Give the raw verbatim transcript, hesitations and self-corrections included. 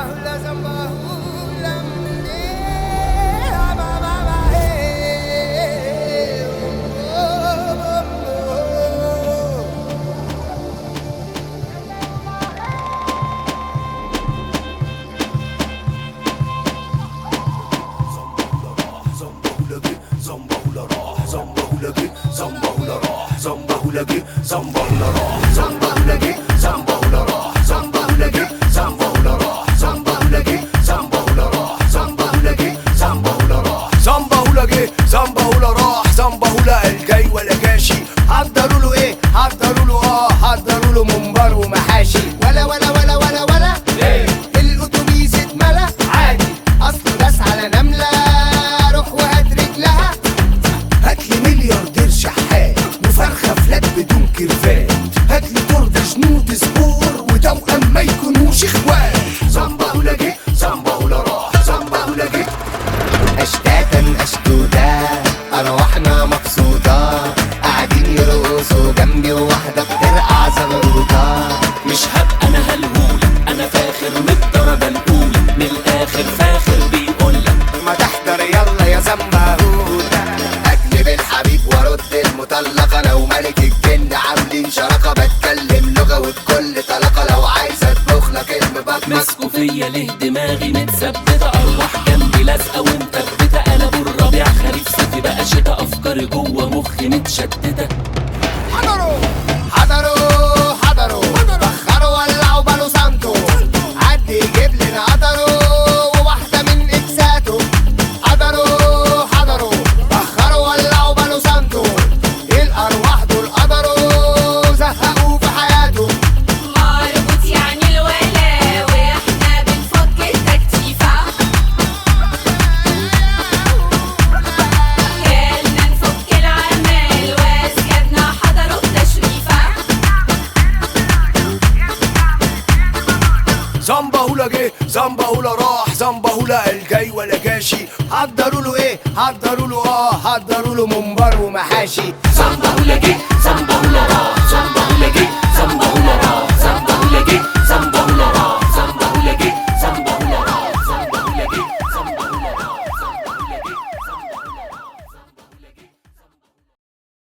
Zambahulagi, Zambahula راح Zambahulagi, Zambahula راح Zambahulagi, Zambahula راح Zambahulagi, Zambahula راح Zambahulagi, Zambahula راح Zambahulagi, Zambahula راح Zambahula الجاي ولا جاشي. حضروا له ايه؟ حضروا له اه حضروا له منبر ومحاشي. ولا ولا ولا ولا ولا ليه؟ الاتوبيس اتملى عادي، اصله داس على نمله. روح وهات رجلها، هاتلي ملياردير شحات وفرخه فلات بدون كرفات. هاتلي طرد شنود سبور وتوأم ما يكونوش اخوات. زامباهولاجي زامباهولا راح زامباهولاجي. اشتاتا اشدودا ارواحنا مبسوطه، قاعدين يرقصوا جنبي وواحده بترقع زغروطه. مش هبقى انا هلهول، انا فاخر من الدرجه الاولى، من الاخر فاخر بيقولك ما تحضر يلا يا زمباهولا. اجلب الحبيب وارد المطلقه، انا وملك الجن عاملين شراكه. بتكلم لغه وبكل طلاقه، لو عايزه اطبخ لك المبكبك. ماسكوا فيا ليه دماغي متثبته، ارواح جنبي لازقه ومثبته. انا بالربيع خريف صيفي بقى شتا، افكاري جوه مخي متشتته. حضروا حضروا حضروا بخروا ولعوا بالو سانتو. عدي يجيب لنا قدروا وواحده من اكساتو. حضروا حضروا بخروا ولعوا بالو سانتو. الارواح دول قدروا زهقوا في حياته. مربوط يعني الولا واحنا بنفك التكتيفة. جالنا نفك العمال واسيادنا حضروا التشريفة. زامباهولا جه زامباهولا راح زامباهولا الجاي ولا جاشي. حضروا له ايه؟ حضروا له اه حضروا له منبر ومحاشي. زامباهولاجي